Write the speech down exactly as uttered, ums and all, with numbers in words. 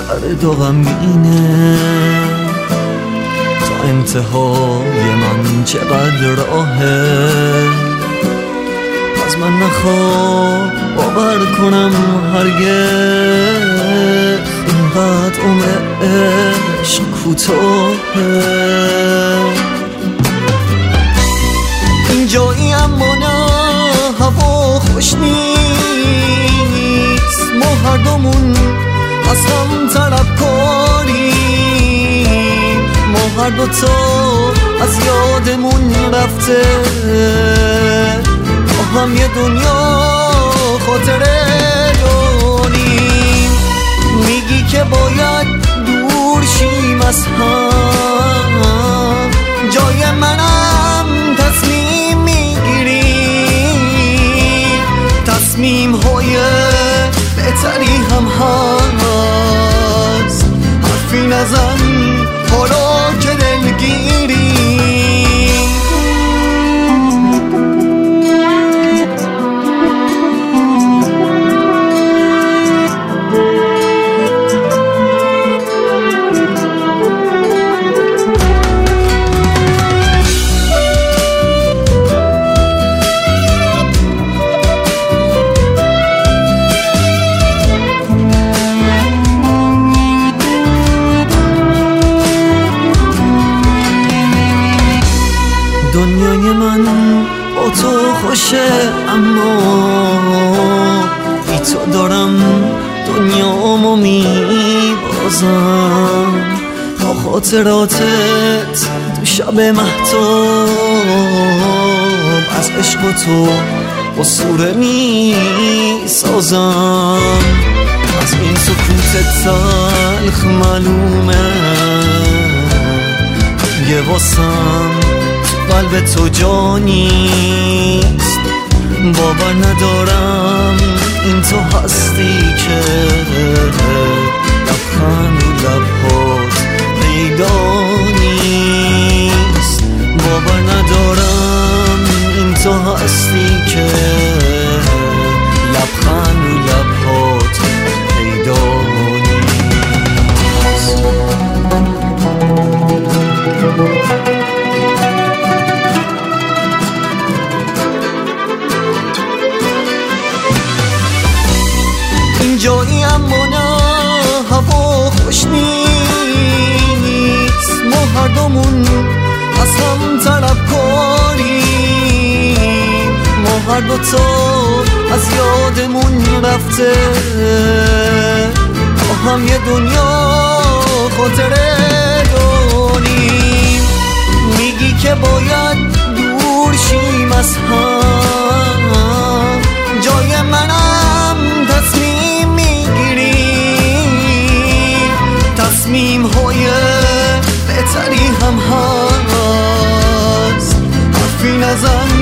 سرد و غمگینه، تا انتهای من چقدر راهه. از من نخواه باور کنم هرگز، اینقدر عمر عشق کوتاهه. این جایی اما نه هوا خوش نیست، ما هر دومون از هم طلبکاریم، ما هر دوتا از یادمون رفته، ما هم یه دنیا خاطره داریم. میگی که باید دور شیم از هم، جای منم تصمیم میگیری، تصمیم های بهتری هم هست. حرفی نزن حالا که دلگیری. دنیای من با تو خوشه، اما بی تو دارم دنیامو میبازم. با خاطراتت تو شب مهتاب، از عشق و تو قصور میسازم. از این سکوت تلخ معلومه یه واسم قلب تو جا نیست. باور ندارم این تو هستی که لبخند و لبهات پیدا نیست. باور ندارم این تو هستی که لبخند و لبهات پیدا نیست. جایی اما نه هوا خوش نیست، ما هر دومون از هم طلبکاریم، ما هر دوتا از یادمون رفته، ما هم یه دنیا خاطره داریم. میگی که باید دور شیم از هم، جای منم تصمیم تصمیم های بهتری هم هست. حرفی نزن